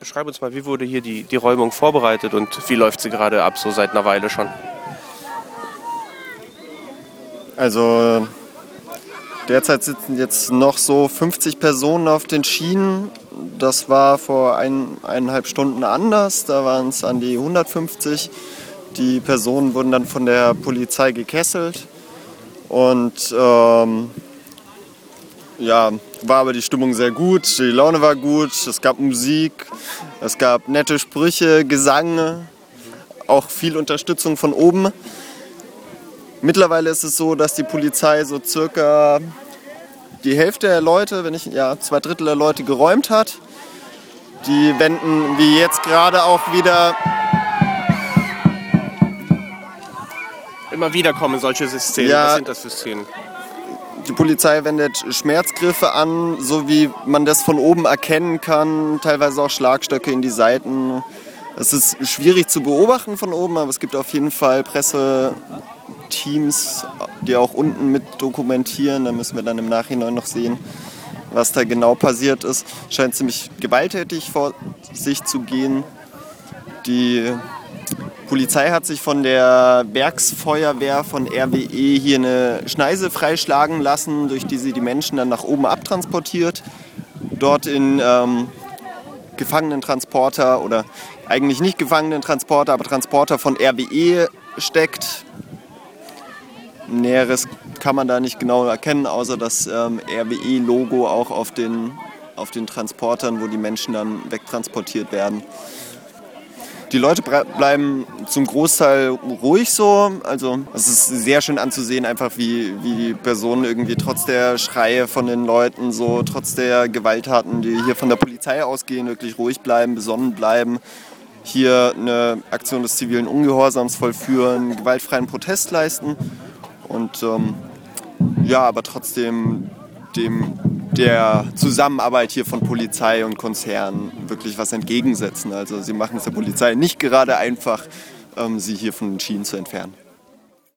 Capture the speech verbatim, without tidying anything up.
beschreib uns mal, wie wurde hier die, die Räumung vorbereitet und wie läuft sie gerade ab, so seit einer Weile schon? Also derzeit sitzen jetzt noch so fünfzig Personen auf den Schienen. Das war vor ein, eineinhalb Stunden anders, da waren es an die hundertfünfzig. Die Personen wurden dann von der Polizei gekesselt und ähm, ja, war aber die Stimmung sehr gut, die Laune war gut, es gab Musik, es gab nette Sprüche, Gesang, auch viel Unterstützung von oben. Mittlerweile ist es so, dass die Polizei so circa die Hälfte der Leute, wenn nicht ja, zwei Drittel der Leute geräumt hat. Die wenden wie jetzt gerade auch wieder... Immer wieder kommen solche Szenen. Ja, was sind das für Szenen? Die Polizei wendet Schmerzgriffe an, so wie man das von oben erkennen kann, teilweise auch Schlagstöcke in die Seiten. Es ist schwierig zu beobachten von oben, aber es gibt auf jeden Fall Presseteams, die auch unten mit dokumentieren. Da müssen wir dann im Nachhinein noch sehen, was da genau passiert ist. Scheint ziemlich gewalttätig vor sich zu gehen. Die Polizei hat sich von der Werksfeuerwehr von R W E hier eine Schneise freischlagen lassen, durch die sie die Menschen dann nach oben abtransportiert. Dort in ähm, Gefangenentransporter oder eigentlich nicht Gefangenentransporter, aber Transporter von R W E steckt. Näheres kann man da nicht genau erkennen, außer das ähm, R W E-Logo auch auf den, auf den Transportern, wo die Menschen dann wegtransportiert werden. Die Leute bleiben zum Großteil ruhig so. Also es ist sehr schön anzusehen, einfach wie, wie die Personen irgendwie trotz der Schreie von den Leuten, so trotz der Gewalttaten, die hier von der Polizei ausgehen, wirklich ruhig bleiben, besonnen bleiben. Hier eine Aktion des zivilen Ungehorsams vollführen, gewaltfreien Protest leisten und ähm, ja, aber trotzdem dem der Zusammenarbeit hier von Polizei und Konzern wirklich was entgegensetzen. Also sie machen es der Polizei nicht gerade einfach, ähm, sie hier von den Schienen zu entfernen.